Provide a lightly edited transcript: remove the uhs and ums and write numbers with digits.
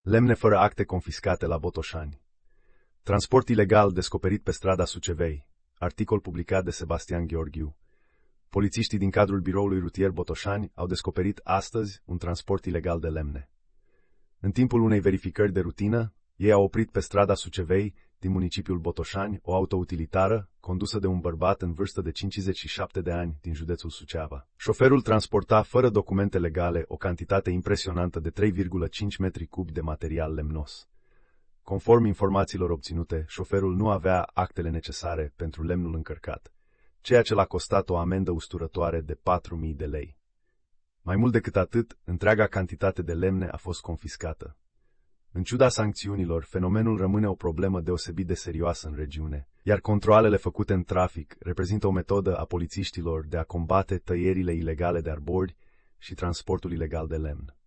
Lemne fără acte confiscate la Botoșani. Transport ilegal descoperit pe strada Sucevei. Articol publicat de Sebastian Gheorghiu. Polițiștii din cadrul biroului rutier Botoșani au descoperit astăzi un transport ilegal de lemne. În timpul unei verificări de rutină, ei au oprit pe strada Sucevei din municipiul Botoșani o autoutilitară condusă de un bărbat în vârstă de 57 de ani din județul Suceava. Șoferul transporta fără documente legale o cantitate impresionantă de 3,5 metri cubi de material lemnos. Conform informațiilor obținute, șoferul nu avea actele necesare pentru lemnul încărcat, ceea ce l-a costat o amendă usturătoare de 4.000 de lei. Mai mult decât atât, întreaga cantitate de lemne a fost confiscată. În ciuda sancțiunilor, fenomenul rămâne o problemă deosebit de serioasă în regiune, iar controalele făcute în trafic reprezintă o metodă a polițiștilor de a combate tăierile ilegale de arbori și transportul ilegal de lemn.